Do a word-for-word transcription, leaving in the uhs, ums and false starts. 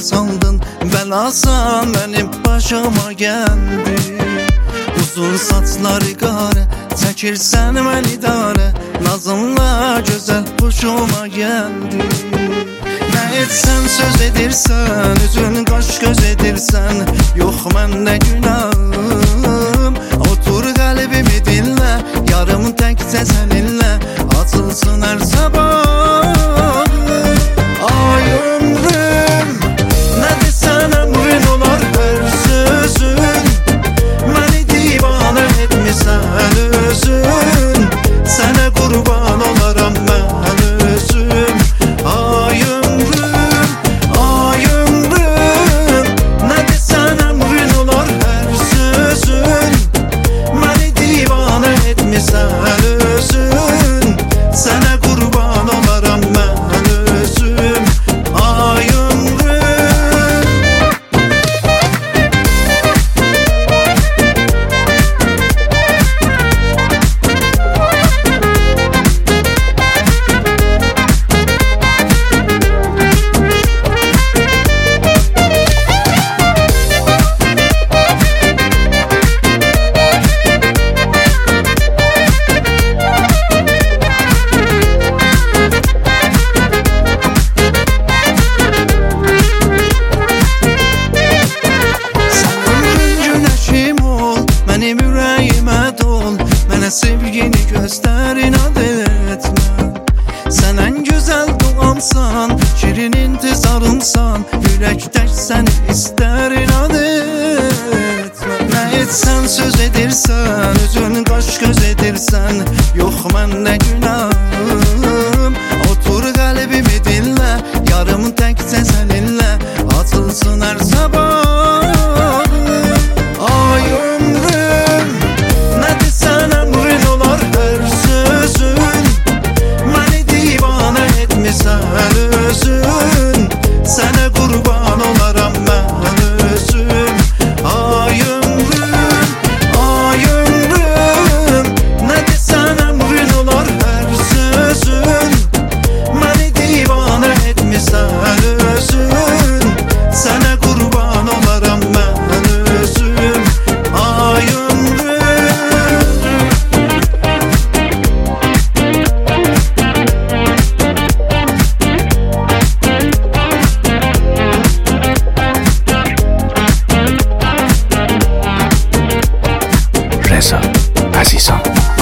saldın belasan benim başıma geldi. Uzun saçları qara çəkirsən mən idarə, nazınla gözəl hoşuma gəldi. Nə etsən söz edirsən, üzün qaş göz edirsən, yox məndə günahım. Otur qəlbimi dinlə, yarım təkcə səninlə açılsın hər sabah. Ay ömrüm, nə desən əmrin olar hər sözün, məni divanə etmisən özün, sənə qurban olaram mən özüm. Ay ömrüm, ay ömrüm, nə desən əmrin olar hər sözün, məni divanə etmisən özün, sənə qurban olaram mən özüm. Ay ömrüm. Mənim ürəyimə dol, mənə sevgini göstər, inad etmə. Sən ən gözəl doğamsan, şirin intizarımsan, ürək tək səni istər, inad etmə. Nə etsən söz edirsən, üzün qaş göz edirsən, yox məndə günahım. Otur qəlbimi dinlə, yarım təkcə səninlə açılsın hər sabah. Ay ömrüm, nə desən əmrin olar hər sözün, məni divanə etmisən özün, sənə qurban olaram mən özüm. Ay ömrüm, ay ömrüm, nə desən əmrin olar hər sözün, məni divanə etmisən özün, sənə qurban olaram mən özüm. Ay ömrüm. Reza Azizan.